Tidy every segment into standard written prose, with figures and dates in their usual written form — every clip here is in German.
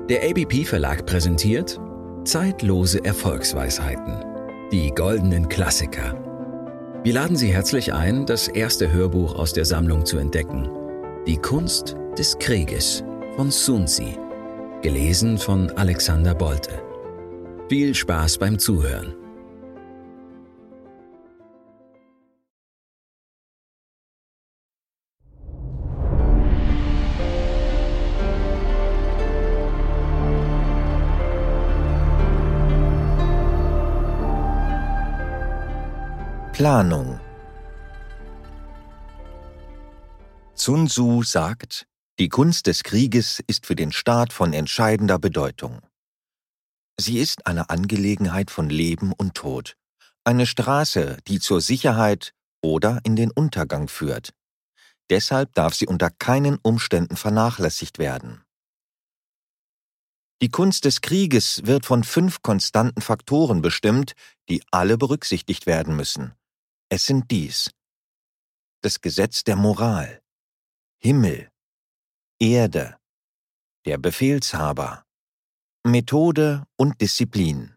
Der ABP Verlag präsentiert Zeitlose Erfolgsweisheiten, die goldenen Klassiker. Wir laden Sie herzlich ein, das erste Hörbuch aus der Sammlung zu entdecken. Die Kunst des Krieges von Sun Tzu, gelesen von Alexander Bolte. Viel Spaß beim Zuhören. Planung. Sun Tzu sagt, die Kunst des Krieges ist für den Staat von entscheidender Bedeutung. Sie ist eine Angelegenheit von Leben und Tod, eine Straße, die zur Sicherheit oder in den Untergang führt. Deshalb darf sie unter keinen Umständen vernachlässigt werden. Die Kunst des Krieges wird von 5 konstanten Faktoren bestimmt, die alle berücksichtigt werden müssen. Es sind dies: das Gesetz der Moral, Himmel, Erde, der Befehlshaber, Methode und Disziplin.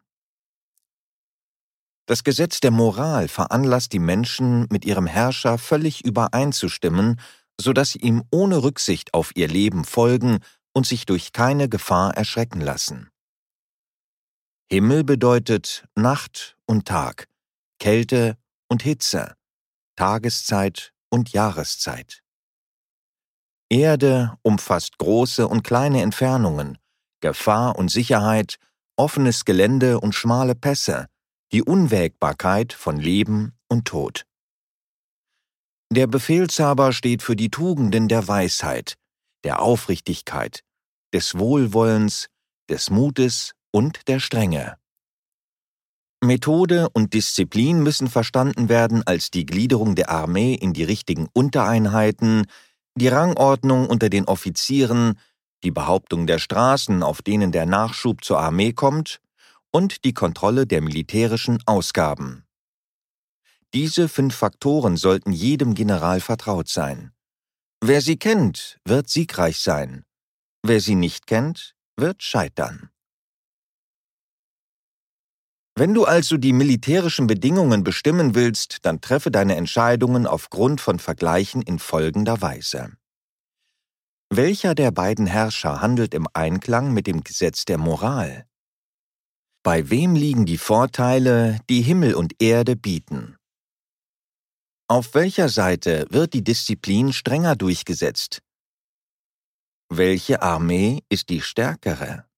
Das Gesetz der Moral veranlasst die Menschen, mit ihrem Herrscher völlig übereinzustimmen, sodass sie ihm ohne Rücksicht auf ihr Leben folgen und sich durch keine Gefahr erschrecken lassen. Himmel bedeutet Nacht und Tag, Kälte und Hitze, Tageszeit und Jahreszeit. Erde umfasst große und kleine Entfernungen, Gefahr und Sicherheit, offenes Gelände und schmale Pässe, die Unwägbarkeit von Leben und Tod. Der Befehlshaber steht für die Tugenden der Weisheit, der Aufrichtigkeit, des Wohlwollens, des Mutes und der Strenge. Methode und Disziplin müssen verstanden werden als die Gliederung der Armee in die richtigen Untereinheiten, die Rangordnung unter den Offizieren, die Behauptung der Straßen, auf denen der Nachschub zur Armee kommt, und die Kontrolle der militärischen Ausgaben. Diese 5 Faktoren sollten jedem General vertraut sein. Wer sie kennt, wird siegreich sein. Wer sie nicht kennt, wird scheitern. Wenn du also die militärischen Bedingungen bestimmen willst, dann treffe deine Entscheidungen aufgrund von Vergleichen in folgender Weise. Welcher der beiden Herrscher handelt im Einklang mit dem Gesetz der Moral? Bei wem liegen die Vorteile, die Himmel und Erde bieten? Auf welcher Seite wird die Disziplin strenger durchgesetzt? Welche Armee ist die stärkere?